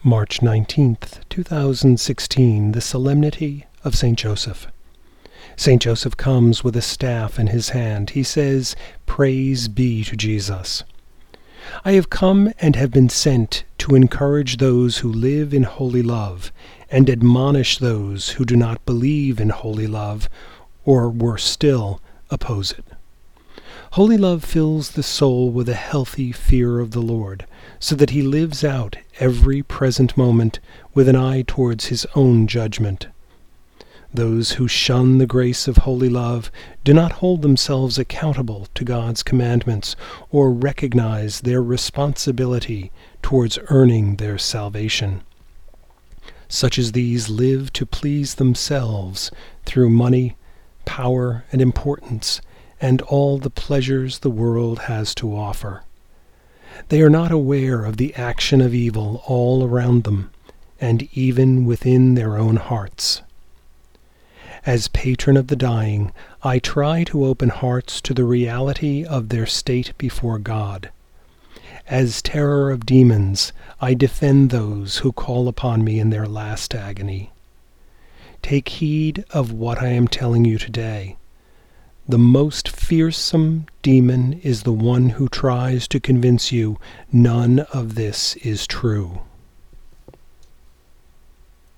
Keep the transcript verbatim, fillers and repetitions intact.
March nineteenth, two thousand sixteen, the Solemnity of Saint Joseph. Saint Joseph comes with a staff in his hand. He says, "Praise be to Jesus." I have come and have been sent to encourage those who live in holy love and admonish those who do not believe in holy love, or worse still, oppose it. Holy love fills the soul with a healthy fear of the Lord, so that he lives out every present moment with an eye towards his own judgment. Those who shun the grace of holy love do not hold themselves accountable to God's commandments or recognize their responsibility towards earning their salvation. Such as these live to please themselves through money, power, and importance, and all the pleasures the world has to offer. They are not aware of the action of evil all around them, and even within their own hearts. As patron of the dying, I try to open hearts to the reality of their state before God. As terror of demons, I defend those who call upon me in their last agony. Take heed of what I am telling you today. The most fearsome demon is the one who tries to convince you none of this is true.